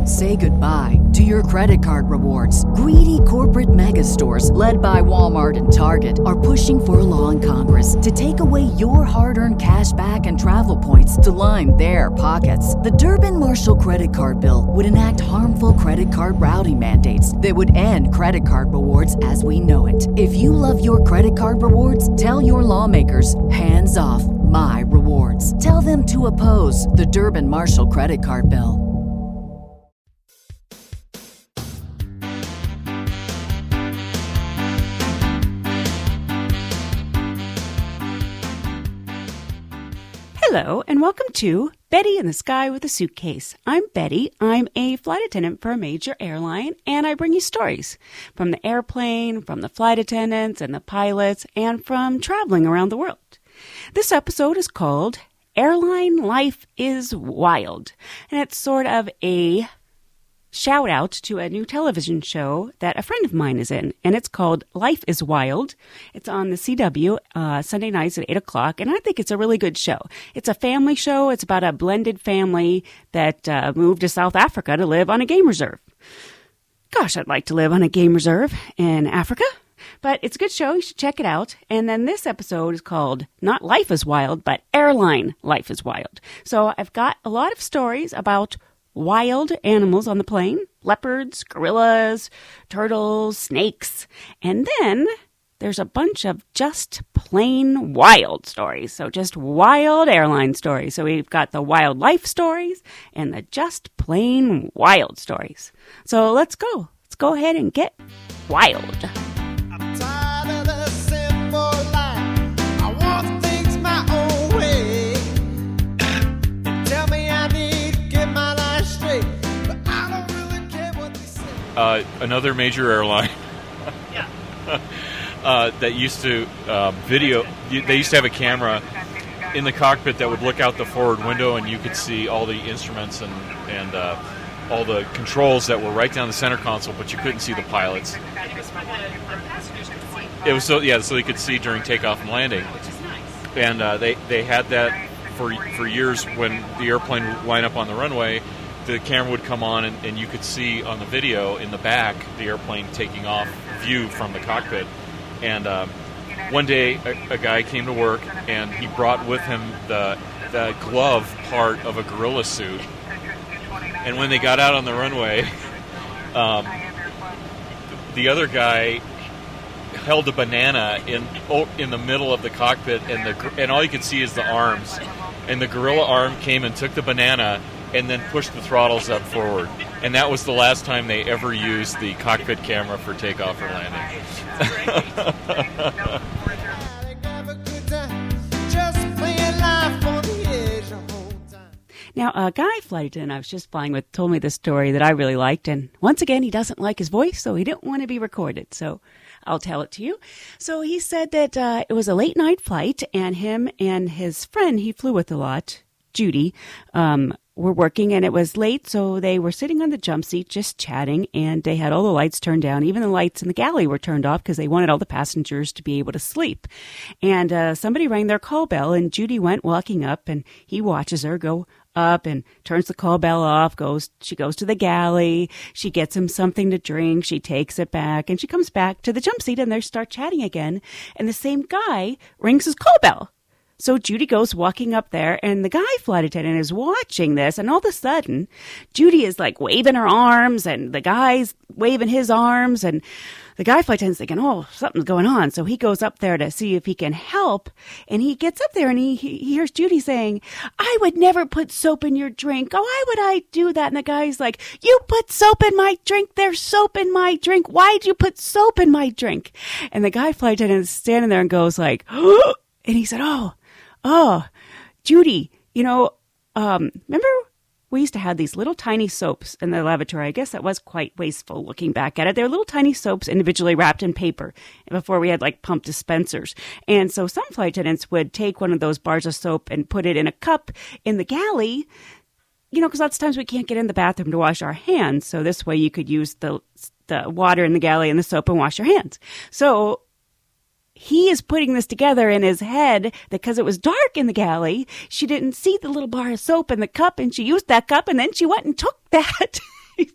Say goodbye to your credit card rewards. Greedy corporate mega stores, led by Walmart and Target, are pushing for a law in Congress to take away your hard-earned cash back and travel points to line their pockets. The Durbin-Marshall credit card bill would enact harmful credit card routing mandates that would end credit card rewards as we know it. If you love your credit card rewards, tell your lawmakers, hands off my rewards. Tell them to oppose the Durbin-Marshall credit card bill. Hello, and welcome to Betty in the Sky with a Suitcase. I'm Betty. I'm a flight attendant for a major airline, and I bring you stories from the airplane, from the flight attendants and the pilots, and from traveling around the world. This episode is called Airline Life is Wild, and it's sort of a shout out to a new television show that a friend of mine is in, and it's called Life is Wild. It's on the CW Sunday nights at 8 o'clock, and I think it's a really good show. It's a family show. It's about a blended family that moved to South Africa to live on a game reserve. Gosh, I'd like to live on a game reserve in Africa, but it's a good show. You should check it out. And then this episode is called not Life is Wild, but Airline Life is Wild. So I've got a lot of stories about wild animals on the plane, leopards, gorillas, turtles, snakes, and then there's a bunch of just plain wild stories. So just wild airline stories. So we've got the wildlife stories and the just plain wild stories. So let's go. Let's go ahead and get wild. I'm tired of the simple life. I want things my own way. Tell me I need to get my life straight, but I don't really care what they say. Another major airline that used to video. They used to have a camera in the cockpit that would look out the forward window, and you could see all the instruments and all the controls that were right down the center console, but you couldn't see the pilots. It was so you could see during takeoff and landing. And they had that for years. When the airplane would line up on the runway, the camera would come on, and you could see on the video in the back the airplane taking off view from the cockpit. And one day a guy came to work, and he brought with him the glove part of a gorilla suit. And when they got out on the runway, the other guy held a banana in the middle of the cockpit, and all you could see is the arms. And the gorilla arm came and took the banana and then pushed the throttles up forward. And that was the last time they ever used the cockpit camera for takeoff or landing. Now, a guy flight attendant I was just flying with told me this story that I really liked, and once again, he doesn't like his voice, so he didn't want to be recorded, so I'll tell it to you. So he said that it was a late-night flight, and him and his friend he flew with a lot, Judy, were working, and it was late, so they were sitting on the jump seat just chatting, and they had all the lights turned down. Even the lights in the galley were turned off because they wanted all the passengers to be able to sleep. And somebody rang their call bell, and Judy went walking up, and he watches her go up and turns the call bell off, she goes to the galley, she gets him something to drink, she takes it back, and she comes back to the jump seat, and they start chatting again, and the same guy rings his call bell. So Judy goes walking up there, and the guy flight attendant is watching this, and all of a sudden, Judy is like waving her arms, and the guy's waving his arms, and the guy flight attendant's thinking, oh, something's going on. So he goes up there to see if he can help, and he gets up there, and he hears Judy saying, I would never put soap in your drink. Oh, why would I do that? And the guy's like, you put soap in my drink. There's soap in my drink. Why'd you put soap in my drink? And the guy flight attendant is standing there and goes like, oh, and he said, oh, Judy, remember we used to have these little tiny soaps in the lavatory. I guess that was quite wasteful looking back at it. They're little tiny soaps individually wrapped in paper before we had like pump dispensers. And so some flight attendants would take one of those bars of soap and put it in a cup in the galley, because lots of times we can't get in the bathroom to wash our hands. So this way you could use the water in the galley and the soap and wash your hands. So he is putting this together in his head because it was dark in the galley. She didn't see the little bar of soap in the cup, and she used that cup, and then she went and took that.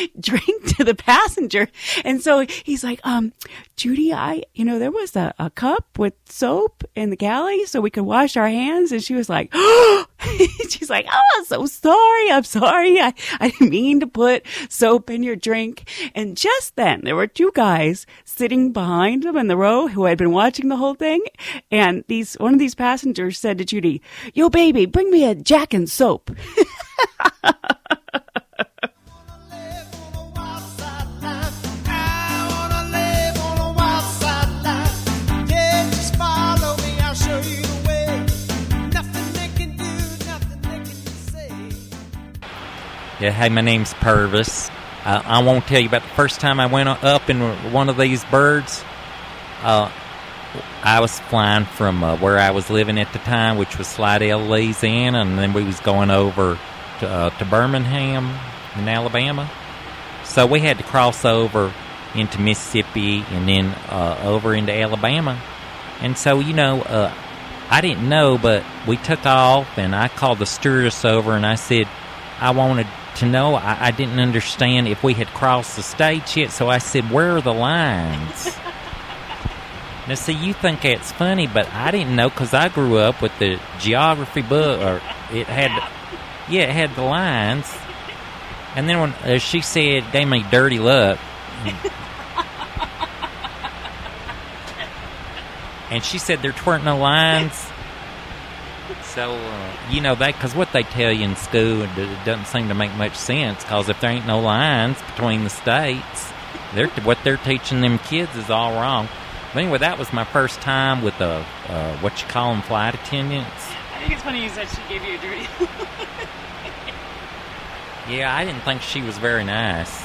drink to the passenger. And so he's like, Judy, there was a cup with soap in the galley so we could wash our hands. And she was like, she's like, oh, I'm so sorry. I'm sorry. I didn't mean to put soap in your drink. And just then there were two guys sitting behind him in the row who had been watching the whole thing. And one of these passengers said to Judy, yo, baby, bring me a Jack and soap. Yeah, hey, my name's Purvis. I won't tell you about the first time I went up in one of these birds. I was flying from where I was living at the time, which was Slidell, Louisiana, and then we was going over to Birmingham in Alabama. So we had to cross over into Mississippi and then over into Alabama. And so, I didn't know, but we took off, and I called the stewardess over, and I said I wanted to know. I didn't understand if we had crossed the states yet, so I said, where are the lines? Now, see, you think that's funny, but I didn't know because I grew up with the geography book, or it had the lines. And then when she said, gave me dirty look, and she said there weren't no lines. So, because what they tell you in school, it doesn't seem to make much sense, because if there ain't no lines between the states, what they're teaching them kids is all wrong. But anyway, that was my first time with what you call them, flight attendants. I think it's funny you said she gave you a dirty look. Yeah, I didn't think she was very nice.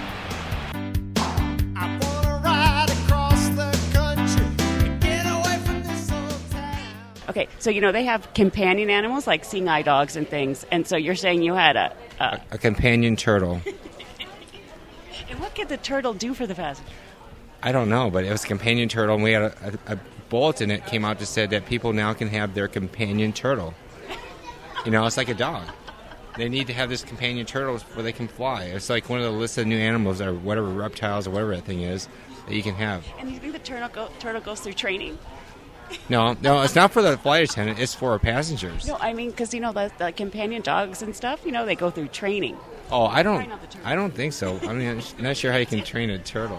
I wanna ride across the country and get away from this old town. Okay, so they have companion animals like seeing eye dogs and things, and so you're saying you had a companion turtle. And what could the turtle do for the passenger? I don't know, but it was a companion turtle, and we had a bulletin that came out that said that people now can have their companion turtle. It's like a dog. They need to have this companion turtle where they can fly. It's like one of the list of new animals or whatever, reptiles or whatever that thing is, that you can have. And you think the turtle goes through training? No, it's not for the flight attendant. It's for our passengers. No, I mean, because, the companion dogs and stuff, they go through training. Oh, I don't think so. I mean, I'm not sure how you can train a turtle.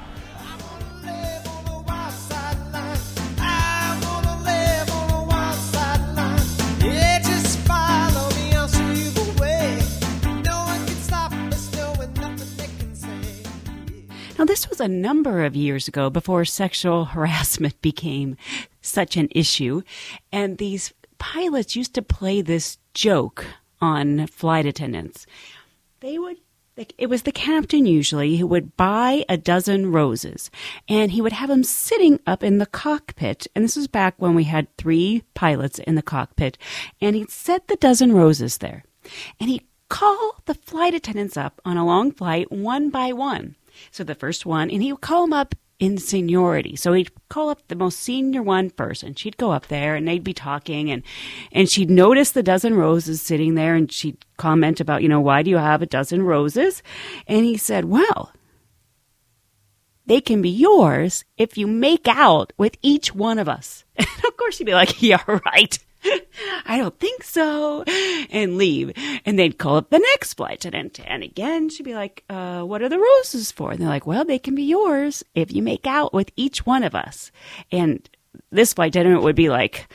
Now, this was a number of years ago before sexual harassment became such an issue. And these pilots used to play this joke on flight attendants. It was the captain usually who would buy a dozen roses, and he would have them sitting up in the cockpit. And this was back when we had 3 pilots in the cockpit, and he'd set the dozen roses there. And he'd call the flight attendants up on a long flight one by one. So the first one, and he would call them up in seniority. So he'd call up the most senior one first, and she'd go up there, and they'd be talking, and she'd notice the dozen roses sitting there, and she'd comment about, why do you have a dozen roses? And he said, well, they can be yours if you make out with each one of us. And of course she'd be like, yeah, right. I don't think so, and leave. And they'd call up the next flight attendant, and again, she'd be like, what are the roses for? And they're like, well, they can be yours if you make out with each one of us. And this flight attendant would be like,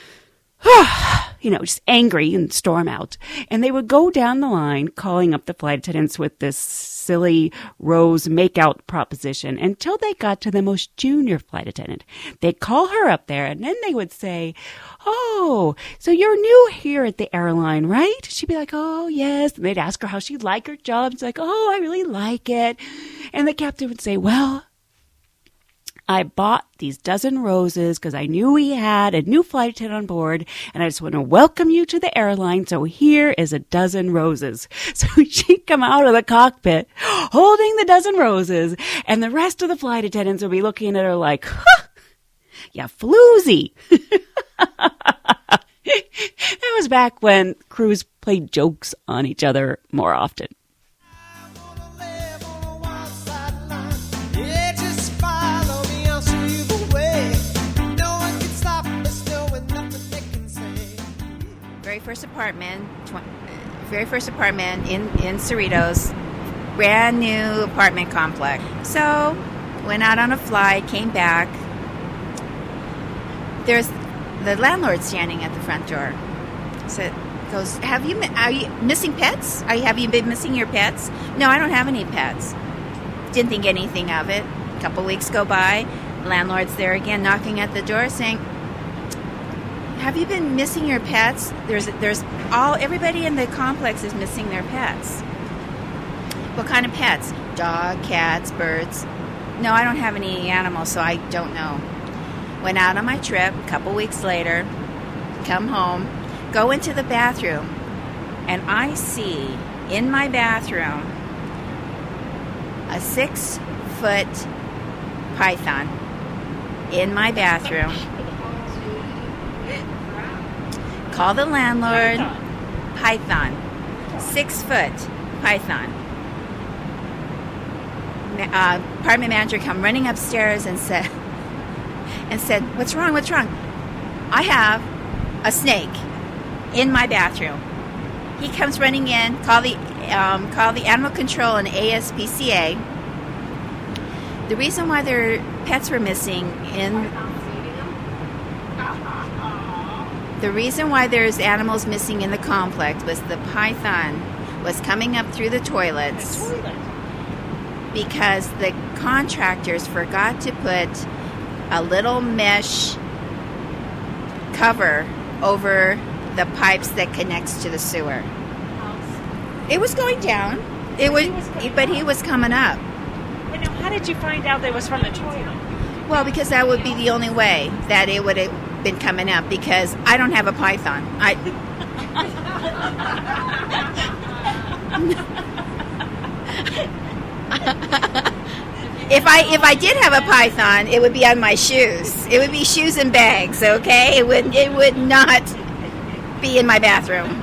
just angry and storm out. And they would go down the line calling up the flight attendants with this silly rose makeout proposition until they got to the most junior flight attendant. They'd call her up there, and then they would say, oh, so you're new here at the airline, right? She'd be like, oh, yes. And they'd ask her how she'd like her job. She's like, oh, I really like it. And the captain would say, well, I bought these dozen roses because I knew we had a new flight attendant on board, and I just want to welcome you to the airline, so here is a dozen roses. So she'd come out of the cockpit holding the dozen roses, and the rest of the flight attendants would be looking at her like, yeah, floozy. That was back when crews played jokes on each other more often. I wanna live first apartment, very first apartment in Cerritos, brand new apartment complex. So, went out on a flight, came back. There's the landlord standing at the front door. Goes, are you missing pets? Have you been missing your pets? No, I don't have any pets. Didn't think anything of it. A couple weeks go by, landlord's there again, knocking at the door, saying, "Have you been missing your pets? Everybody in the complex is missing their pets." What kind of pets? Dog, cats, birds. No, I don't have any animals, so I don't know. Went out on my trip. A couple weeks later, come home. Go into the bathroom, and I see in my bathroom a 6-foot python in my bathroom. Call the landlord. Python. 6-foot python. Apartment manager come running upstairs and said, "What's wrong? What's wrong?" I have a snake in my bathroom. He comes running in. Call the animal control and ASPCA. The reason why their pets were missing the reason why there's animals missing in the complex was the python was coming up through the toilets because the contractors forgot to put a little mesh cover over the pipes that connects to the sewer. It was going down. But he was coming up. And now, how did you find out that it was from the toilet? Well, because that would be the only way that it would have been coming up. Because I don't have a python. If I did have a python, it would be on my shoes. It would be shoes and bags. Okay, it would not be in my bathroom.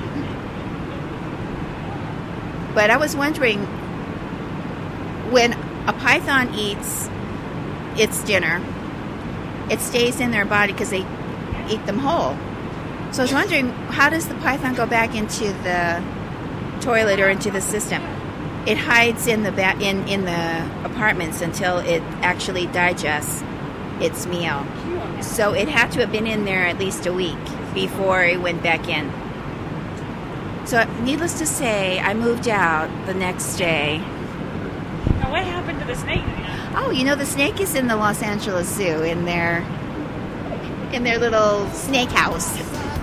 But I was wondering, when a python eats its dinner, it stays in their body because they eat them whole. So I was wondering, how does the python go back into the toilet or into the system? It hides in the in the apartments until it actually digests its meal. So it had to have been in there at least a week before it went back in. So needless to say, I moved out the next day. Now, what happened to the snake? Oh, the snake is in the Los Angeles Zoo in their little snake house.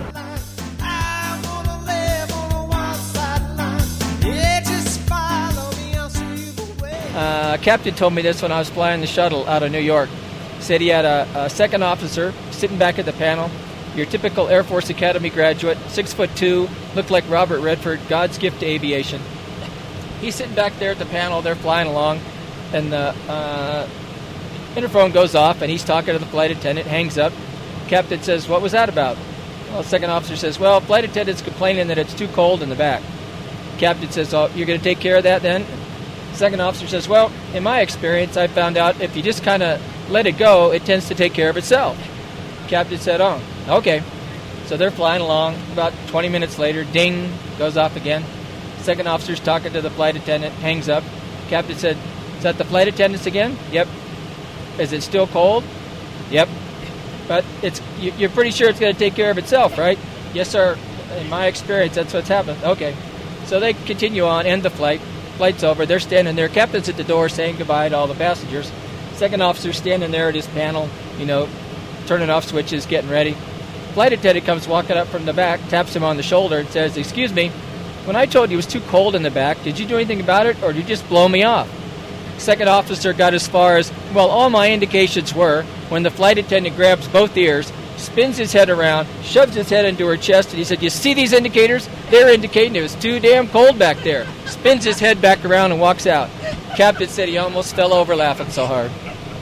Captain told me this when I was flying the shuttle out of New York. Said he had a second officer sitting back at the panel, your typical Air Force Academy graduate, 6'2", looked like Robert Redford, God's gift to aviation. He's sitting back there at the panel, they're flying along, and the interphone goes off, and he's talking to the flight attendant, hangs up. Captain says, "What was that about?" Well, the second officer says, "Well, flight attendant's complaining that it's too cold in the back." Captain says, "Oh, you're going to take care of that then?" Second officer says, "Well, in my experience, I found out if you just kind of let it go, it tends to take care of itself." Captain said, "Oh, okay." So they're flying along. About 20 minutes later, ding, goes off again. Second officer's talking to the flight attendant, hangs up. Captain said, "Is that the flight attendants again?" "Yep." "Is it still cold?" "Yep." "But you're pretty sure it's going to take care of itself, right?" "Yes, sir. In my experience, that's what's happened." "Okay." So they continue on, end the flight. Flight's over. They're standing there. Captain's at the door saying goodbye to all the passengers. Second officer's standing there at his panel, turning off switches, getting ready. Flight attendant comes walking up from the back, taps him on the shoulder, and says, "Excuse me, when I told you it was too cold in the back, did you do anything about it, or did you just blow me off?" Second officer got as far as, "Well, all my indications were when the flight attendant grabs both ears, spins his head around, shoves his head into her chest, and he said, 'You see these indicators? They're indicating it was too damn cold back there.' Spins his head back around and walks out." Captain said he almost fell over laughing so hard.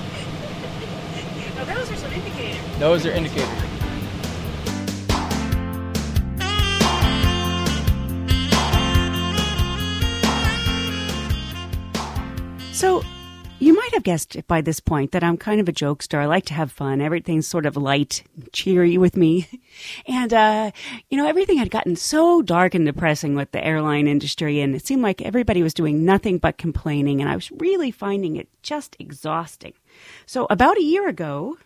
Now, those are some indicators. Those are indicators. So, You might have guessed by this point that I'm kind of a jokester. I like to have fun. Everything's sort of light, cheery with me. And, everything had gotten so dark and depressing with the airline industry, and it seemed like everybody was doing nothing but complaining, and I was really finding it just exhausting. So about a year ago,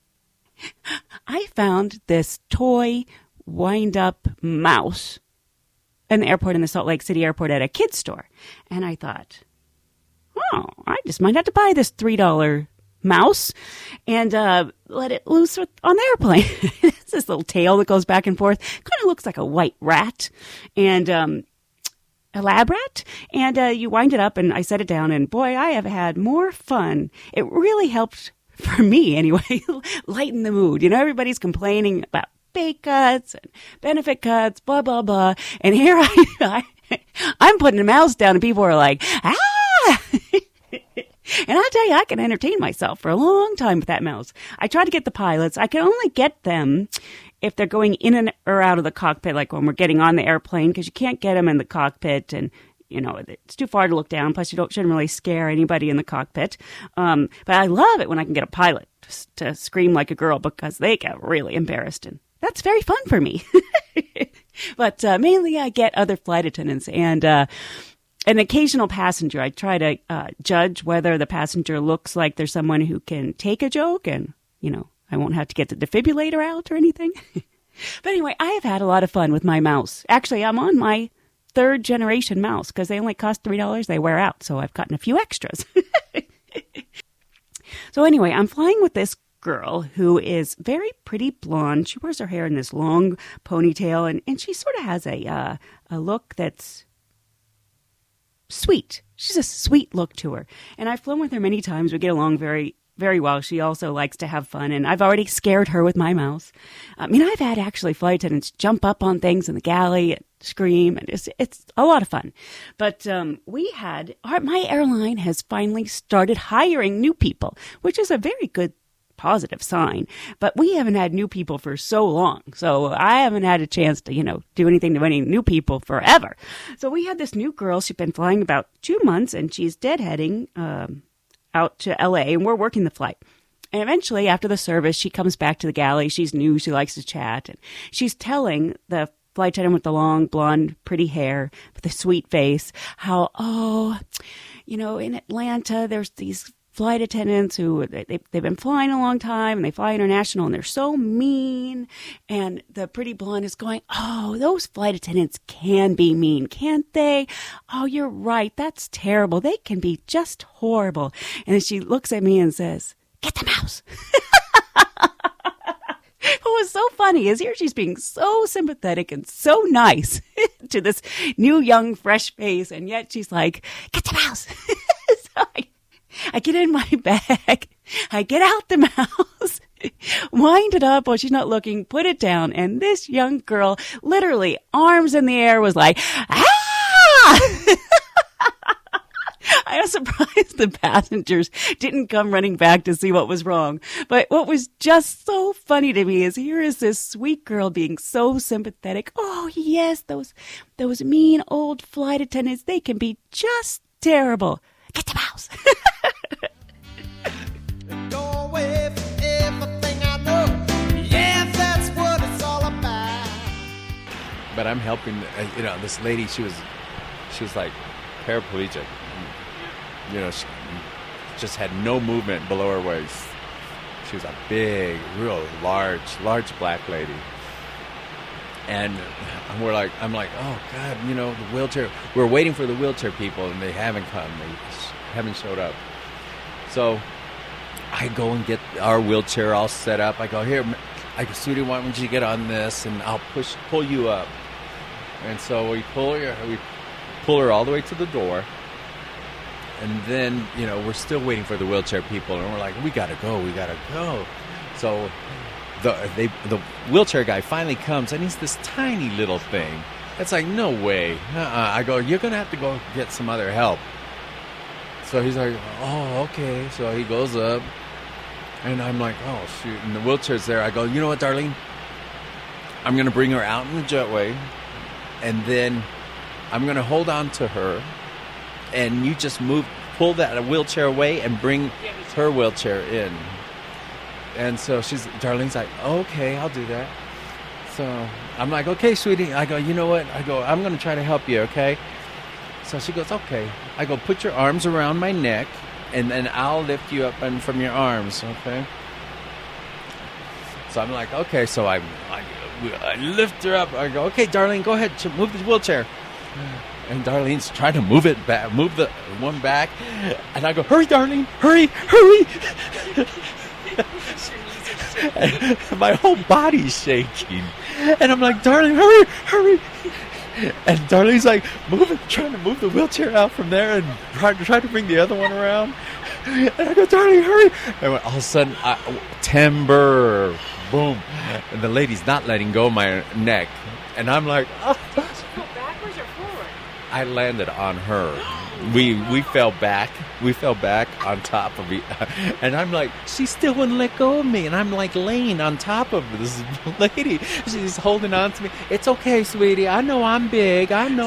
I found this toy wind-up mouse in the airport, in the Salt Lake City airport, at a kid's store. And I thought, oh, I just might have to buy this $3 mouse and let it loose on the airplane. It's this little tail that goes back and forth. Kind of looks like a white rat and a lab rat. And you wind it up, and I set it down, and boy, I have had more fun. It really helped, for me anyway, lighten the mood. Everybody's complaining about pay cuts and benefit cuts, blah, blah, blah. And here I'm putting a mouse down, and people are like, ah! And I tell you, I can entertain myself for a long time with that mouse. I try to get the pilots. I can only get them if they're going in and or out of the cockpit, like when we're getting on the airplane, because you can't get them in the cockpit, and it's too far to look down. Plus, you shouldn't really scare anybody in the cockpit. But I love it when I can get a pilot to scream like a girl, because they get really embarrassed, and that's very fun for me. But mainly I get other flight attendants and an occasional passenger. I try to judge whether the passenger looks like there's someone who can take a joke, and, I won't have to get the defibrillator out or anything. But anyway, I have had a lot of fun with my mouse. Actually, I'm on my 3rd generation mouse, because they only cost $3. They wear out, so I've gotten a few extras. So anyway, I'm flying with this girl who is very pretty blonde. She wears her hair in this long ponytail, and she sort of has a look that's sweet. She's a sweet look to her. And I've flown with her many times. We get along very, very well. She also likes to have fun, and I've already scared her with my mouse. I've had actually flight attendants jump up on things in the galley and scream, and it's a lot of fun. But my airline has finally started hiring new people, which is a very good positive sign, but we haven't had new people for so long. So I haven't had a chance to, do anything to any new people forever. So we had this new girl. She's been flying about 2 months, and she's deadheading out to LA, and we're working the flight. And eventually, after the service, she comes back to the galley. She's new. She likes to chat. And she's telling the flight attendant with the long, blonde, pretty hair, with a sweet face, how, in Atlanta, there's these flight attendants who they've been flying a long time, and they fly international, and they're so mean. And the pretty blonde is going, oh, those flight attendants can be mean, can't they? Oh, you're right. That's terrible. They can be just horrible. And then she looks at me and says, get the mouse. What was so funny is here she's being so sympathetic and so nice to this new, young, fresh face, and yet she's like, get the mouse. So I get in my bag, I get out the mouse, wind it up while she's not looking, put it down, and this young girl, literally arms in the air, was like, ah! I was surprised the passengers didn't come running back to see what was wrong. But what was just so funny to me is here is this sweet girl being so sympathetic. Oh, yes, those mean old flight attendants, they can be just terrible. Get the mouse. Go away from everything I know. Yes, that's what it's all about. But I'm helping, this lady, she was like paraplegic. She just had no movement below her waist. She was a big, real large black lady. And I'm like, oh God, the wheelchair. We're waiting for the wheelchair people, and they haven't come. They haven't showed up. So I go and get our wheelchair all set up. I go, here, Sudie, why don't you get on this, and I'll pull you up. And so we pull her all the way to the door. And then, we're still waiting for the wheelchair people, and we're like, we gotta go. So the wheelchair guy finally comes, and he's this tiny little thing. It's like, no way. I go, you're gonna have to go get some other help. So he's like, oh, okay. So he goes up, and I'm like, oh, shoot. And the wheelchair's there. I go, you know what, Darlene? I'm going to bring her out in the jetway, and then I'm going to hold on to her, and you just move pull that wheelchair away and bring her wheelchair in. And so Darlene's like, okay, I'll do that. So I'm like, okay, sweetie. I go, you know what? I go, I'm going to try to help you, okay? So she goes, okay. I go, put your arms around my neck, and then I'll lift you up from your arms, okay? So I'm like, okay. So I lift her up. I go, okay, Darlene, go ahead, move the wheelchair. And Darlene's trying to move it back, move the one back. And I go, hurry, Darlene, hurry. And my whole body's shaking. And I'm like, Darlene, hurry. And Darlene's like, trying to move the wheelchair out from there and try to bring the other one around. And I go, Darlene, hurry. And all of a sudden, timber, boom. And the lady's not letting go of my neck. And I'm like, oh. Did you go backwards or forward? I landed on her. We fell back. We fell back on top of me. And I'm like, she still wouldn't let go of me. And I'm like laying on top of this lady. She's holding on to me. It's okay, sweetie. I know I'm big. And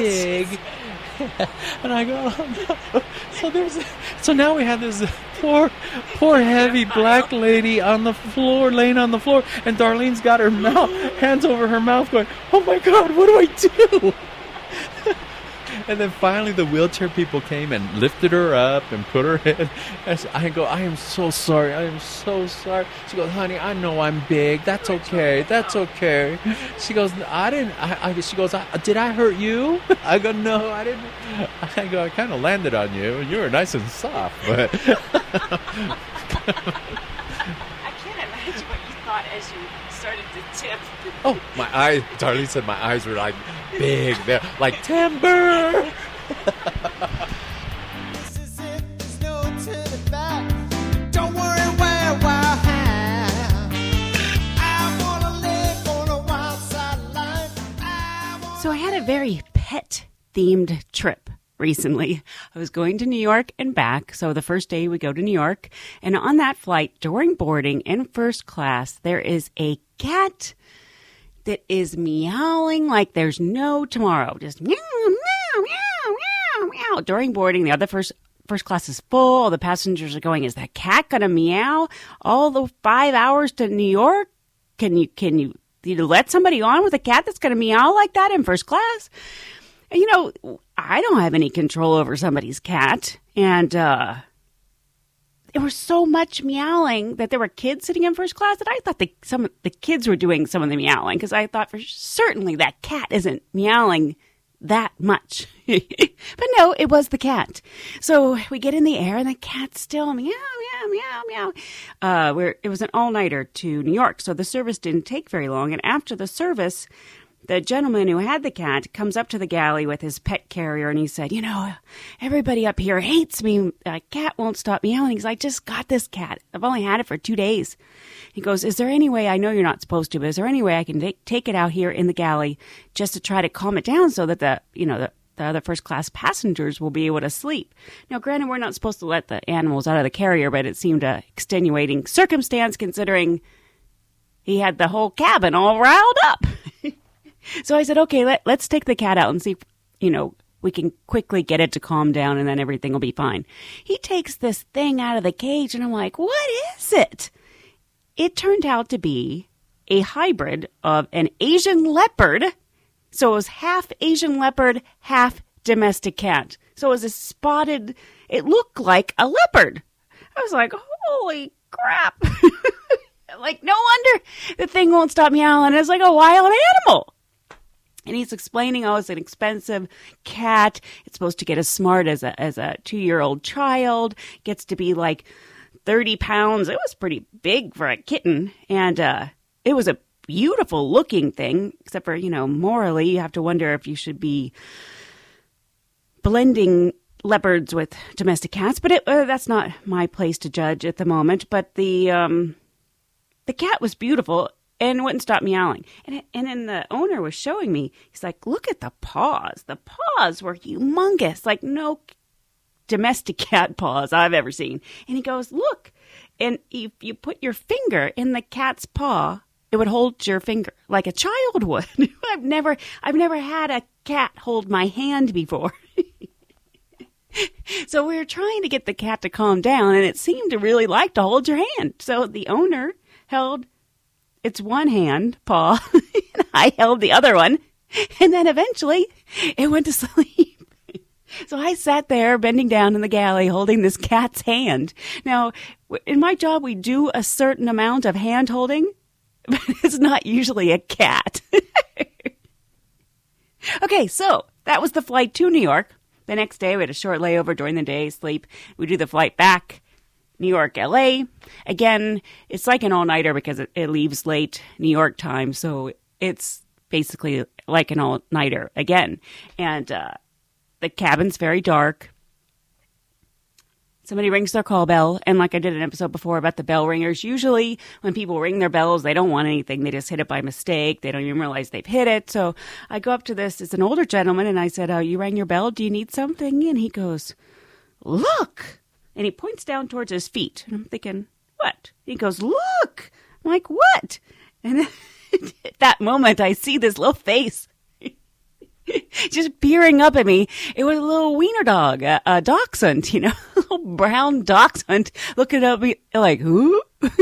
I go, oh, no. So now we have this poor heavy black lady on the floor, laying on the floor. And Darlene's got her hands over her mouth going, oh my God, what do I do? And then finally the wheelchair people came and lifted her up and put her in. And I go, I am so sorry. She goes, honey, I know I'm big. That's okay. She goes, she goes, did I hurt you? I go, no, I didn't. I go, I kind of landed on you. You were nice and soft, but. I can't imagine what you thought as you started to tip. Oh, my eyes, Darlene said my eyes were like big. They're like timber. This is it, there's no turning back. Don't worry where, how. I wanna live on a wild side life. So I had a very pet-themed trip recently. I was going to New York and back. So the first day we go to New York. And on that flight, during boarding in first class, there is a cat that is meowing like there's no tomorrow. Just meow, meow, meow, meow, meow. During boarding, the other first class is full. All the passengers are going, is that cat going to meow all the 5 hours to New York? Can you let somebody on with a cat that's going to meow like that in first class? And, I don't have any control over somebody's cat. And there was so much meowing that there were kids sitting in first class that I thought some of the kids were doing some of the meowing, because I thought for certainly that cat isn't meowing that much. But no, it was the cat. So we get in the air and the cat's still meow, meow, meow, meow. It was an all-nighter to New York, so the service didn't take very long. And after the service, the gentleman who had the cat comes up to the galley with his pet carrier, and he said, everybody up here hates me. A cat won't stop meowing because I just got this cat. I've only had it for 2 days. He goes, is there any way, I know you're not supposed to, but is there any way I can take it out here in the galley just to try to calm it down so that the other first-class passengers will be able to sleep? Now, granted, we're not supposed to let the animals out of the carrier, but it seemed a extenuating circumstance considering he had the whole cabin all riled up. So I said, okay, let's take the cat out and see if, we can quickly get it to calm down and then everything will be fine. He takes this thing out of the cage and I'm like, what is it? It turned out to be a hybrid of an Asian leopard. So it was half Asian leopard, half domestic cat. So it was it looked like a leopard. I was like, holy crap. Like, no wonder the thing won't stop meowing. It's like a wild animal. And he's explaining, it's an expensive cat. It's supposed to get as smart as a 2-year-old child. Gets to be like 30 pounds. It was pretty big for a kitten. And it was a beautiful looking thing, except for, morally, you have to wonder if you should be blending leopards with domestic cats. But that's not my place to judge at the moment. But the cat was beautiful and wouldn't stop meowing. And then the owner was showing me, he's like, look at the paws. The paws were humongous, like no domestic cat paws I've ever seen. And he goes, look, and if you put your finger in the cat's paw, it would hold your finger like a child would. I've never had a cat hold my hand before. So we were trying to get the cat to calm down, and it seemed to really like to hold your hand. So the owner held its one hand, paw, and I held the other one, and then eventually it went to sleep. So I sat there bending down in the galley holding this cat's hand. Now, in my job, we do a certain amount of hand holding, but it's not usually a cat. Okay, so that was the flight to New York. The next day, we had a short layover during the day, sleep. We do the flight back, New York, LA. Again, it's like an all-nighter because it leaves late New York time, so it's basically like an all-nighter again. And the cabin's very dark. Somebody rings their call bell, and like I did an episode before about the bell ringers, usually when people ring their bells, they don't want anything. They just hit it by mistake. They don't even realize they've hit it. So I go up to this. It's an older gentleman, and I said, you rang your bell? Do you need something? And he goes, look. And he points down towards his feet. And I'm thinking, what? He goes, look. I'm like, what? And at that moment, I see this little face just peering up at me. It was a little wiener dog, a dachshund, a little brown dachshund looking at me like, who?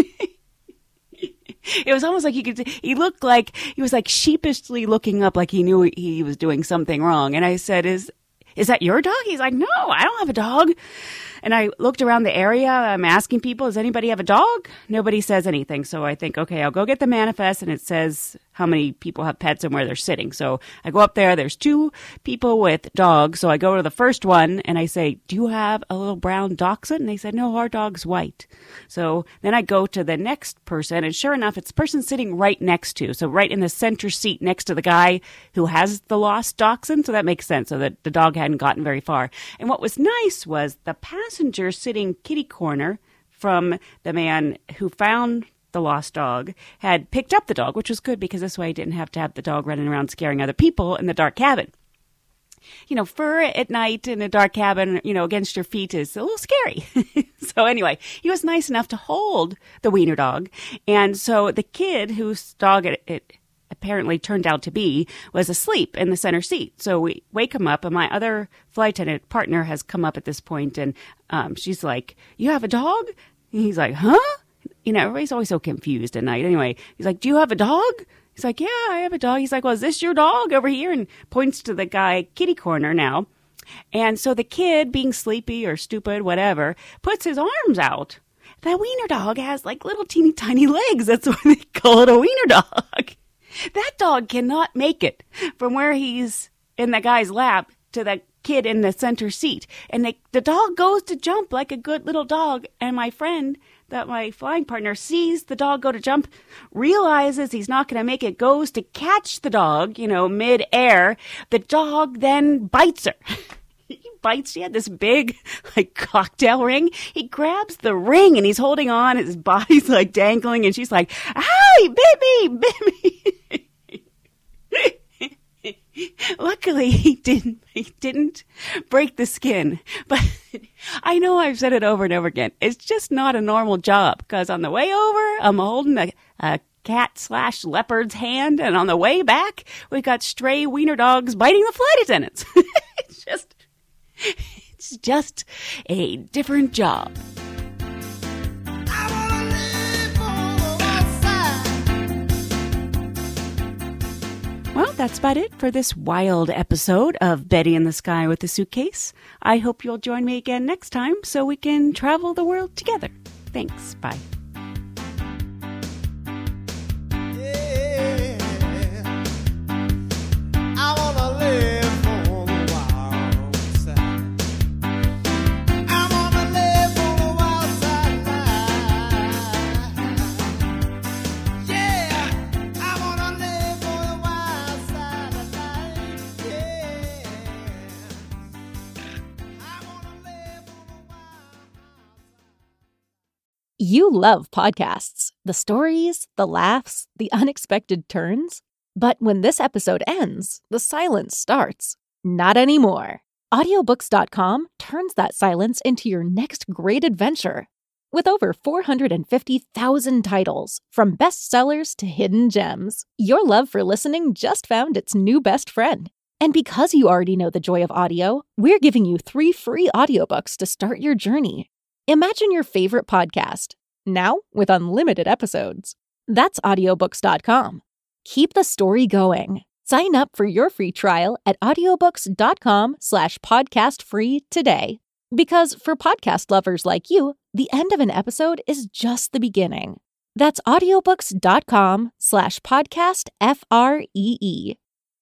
It was almost like he looked like, he was like sheepishly looking up like he knew he was doing something wrong. And I said, is that your dog? He's like, no, I don't have a dog. And I looked around the area. I'm asking people, does anybody have a dog? Nobody says anything. So I think, okay, I'll go get the manifest, and it says how many people have pets and where they're sitting. So I go up there. There's 2 people with dogs. So I go to the first one, and I say, do you have a little brown dachshund? And they said, no, our dog's white. So then I go to the next person, and sure enough, it's the person sitting right next to. So right in the center seat next to the guy who has the lost dachshund. So that makes sense. So that the dog hadn't gotten very far. And what was nice was the passenger sitting kitty corner from the man who found the lost dog had picked up the dog, which was good because this way I didn't have to have the dog running around scaring other people in the dark cabin. Fur at night in a dark cabin, against your feet is a little scary. So anyway, he was nice enough to hold the wiener dog. And so the kid whose dog it apparently turned out to be was asleep in the center seat. So we wake him up, and my other flight attendant partner has come up at this point, and she's like, you have a dog? And he's like, huh? Everybody's always so confused at night. Anyway, he's like, do you have a dog? He's like, yeah, I have a dog. He's like, well, is this your dog over here? And points to the guy kitty corner now. And so the kid, being sleepy or stupid, whatever, puts his arms out. That wiener dog has like little teeny tiny legs. That's why they call it a wiener dog. That dog cannot make it from where he's in the guy's lap to the kid in the center seat. And the dog goes to jump like a good little dog. And my friend, my flying partner, sees the dog go to jump, realizes he's not going to make it, goes to catch the dog, mid-air. The dog then bites her. She had this big, cocktail ring. He grabs the ring, and he's holding on. His body's, dangling, and she's like, "Hi, baby." Luckily, he didn't break the skin. But I know I've said it over and over again. It's just not a normal job, because on the way over, I'm holding a cat/leopard's hand, and on the way back, we got stray wiener dogs biting the flight attendants. It's just a different job. Well, that's about it for this wild episode of Betty in the Sky with a Suitcase. I hope you'll join me again next time so we can travel the world together. Thanks. Bye. You love podcasts, the stories, the laughs, the unexpected turns. But when this episode ends, the silence starts. Not anymore. Audiobooks.com turns that silence into your next great adventure. With over 450,000 titles, from bestsellers to hidden gems, your love for listening just found its new best friend. And because you already know the joy of audio, we're giving you 3 free audiobooks to start your journey. Imagine your favorite podcast, now with unlimited episodes. That's audiobooks.com. Keep the story going. Sign up for your free trial at audiobooks.com/podcastfree today. Because for podcast lovers like you, the end of an episode is just the beginning. That's audiobooks.com/podcastfree.